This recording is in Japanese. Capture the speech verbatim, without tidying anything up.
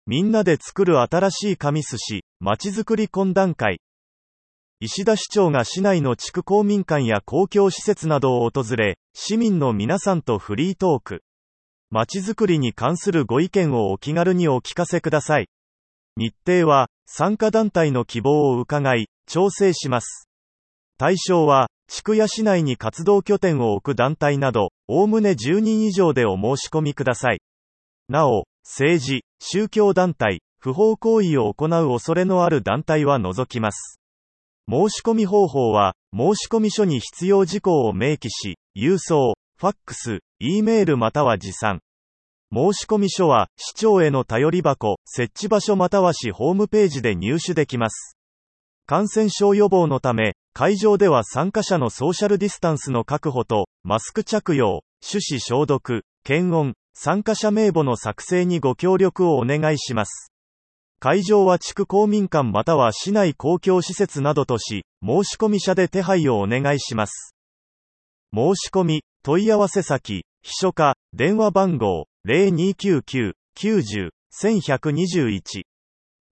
みんなで作る新しい神寿司、まちづくり懇談会。石田市長が市内の地区公民館や公共施設などを訪れ、市民の皆さんとフリートーク。まちづくりに関するご意見をお気軽にお聞かせください。日程は、参加団体の希望を伺い、調整します。対象は、地区や市内に活動拠点を置く団体など、おおむねじゅうにん以上でお申し込みください。なお、政治、宗教団体、不法行為を行う恐れのある団体は除きます。申し込み方法は、申込書に必要事項を明記し、郵送、ファックス、Eメールまたは持参。申込書は、市長への頼り箱、設置場所または市ホームページで入手できます。感染症予防のため、会場では参加者のソーシャルディスタンスの確保と、マスク着用、手指消毒、検温、参加者名簿の作成にご協力をお願いします。会場は地区公民館または市内公共施設などとし、申込者で手配をお願いします。申し込み、問い合わせ先、秘書課、電話番号、ゼロにきゅうきゅう きゅうゼロ いちいちにいちいち